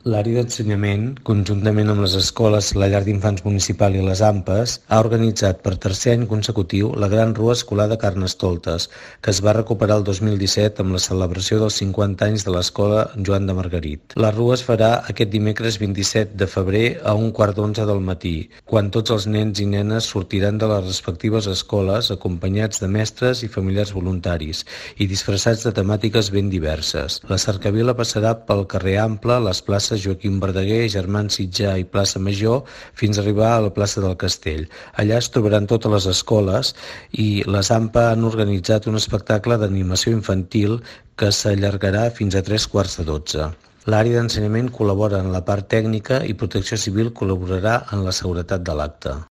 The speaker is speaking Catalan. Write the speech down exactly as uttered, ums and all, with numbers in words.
L'àrea d'ensenyament, conjuntament amb les escoles, la llar d'infants municipal i les A M P Es, ha organitzat per tercer any consecutiu la Gran Rua Escolar de Carnestoltes, que es va recuperar el dos mil disset amb la celebració dels cinquanta anys de l'Escola Joan de Margarit. La rua es farà aquest dimecres vint-i-set de febrer a un quart d'onze del matí, quan tots els nens i nenes sortiran de les respectives escoles acompanyats de mestres i familiars voluntaris i disfressats de temàtiques ben diverses. La cercavila passarà pel carrer Ample, les places Joaquim Verdaguer, Germán Sitjar i plaça Major, fins a arribar a la plaça del Castell. Allà es trobaran totes les escoles i les A M P han organitzat un espectacle d'animació infantil que s'allargarà fins a tres quarts de dotze. L'àrea d'ensenyament col·labora en la part tècnica i Protecció Civil col·laborarà en la seguretat de l'acte.